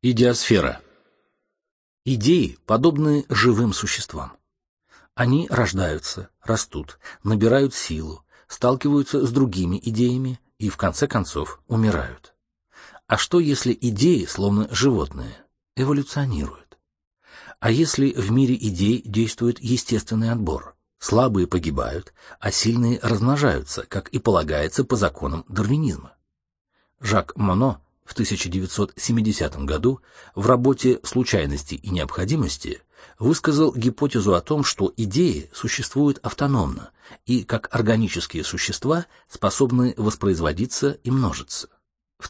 Идеосфера. Идеи подобны живым существам. Они рождаются, растут, набирают силу, сталкиваются с другими идеями и, в конце концов, умирают. А что, если идеи, словно животные, эволюционируют? А если в мире идей действует естественный отбор? Слабые погибают, а сильные размножаются, как и полагается по законам дарвинизма. Жак Моно в 1970 году в работе «Случайности и необходимости» высказал гипотезу о том, что идеи существуют автономно и, как органические существа, способны воспроизводиться и множиться. В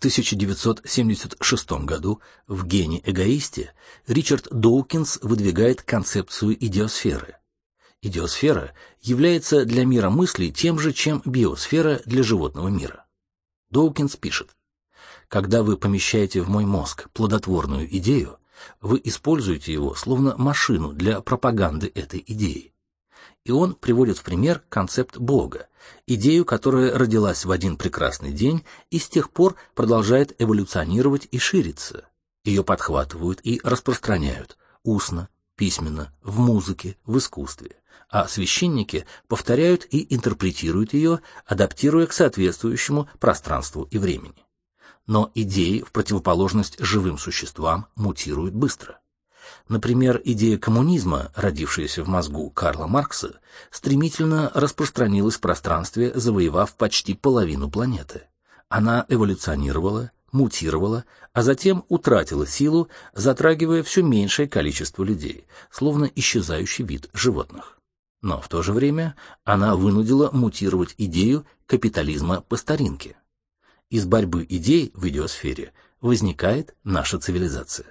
1976 году в «Гене-эгоисте» Ричард Доукинс выдвигает концепцию идеосферы. Идеосфера является для мира мыслей тем же, чем биосфера для животного мира. Доукинс пишет: «Когда вы помещаете в мой мозг плодотворную идею, вы используете его словно машину для пропаганды этой идеи». И он приводит в пример концепт Бога, идею, которая родилась в один прекрасный день и с тех пор продолжает эволюционировать и шириться. Ее подхватывают и распространяют устно, письменно, в музыке, в искусстве, а священники повторяют и интерпретируют ее, адаптируя к соответствующему пространству и времени. Но идеи, в противоположность живым существам, мутируют быстро. Например, идея коммунизма, родившаяся в мозгу Карла Маркса, стремительно распространилась в пространстве, завоевав почти половину планеты. Она эволюционировала, мутировала, а затем утратила силу, затрагивая все меньшее количество людей, словно исчезающий вид животных. Но в то же время она вынудила мутировать идею капитализма по старинке. Из борьбы идей в идеосфере возникает наша цивилизация.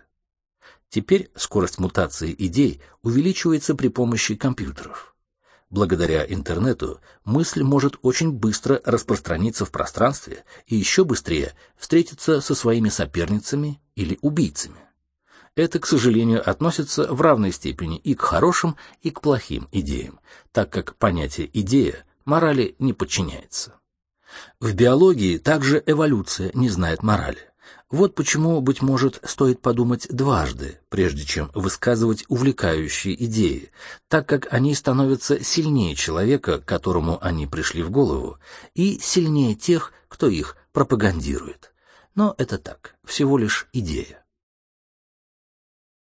Теперь скорость мутации идей увеличивается при помощи компьютеров. Благодаря интернету мысль может очень быстро распространиться в пространстве и еще быстрее встретиться со своими соперницами или убийцами. Это, к сожалению, относится в равной степени и к хорошим, и к плохим идеям, так как понятие «идея» морали не подчиняется. В биологии также эволюция не знает морали. Вот почему, быть может, стоит подумать дважды, прежде чем высказывать увлекающие идеи, так как они становятся сильнее человека, которому они пришли в голову, и сильнее тех, кто их пропагандирует. Но это так, всего лишь идея.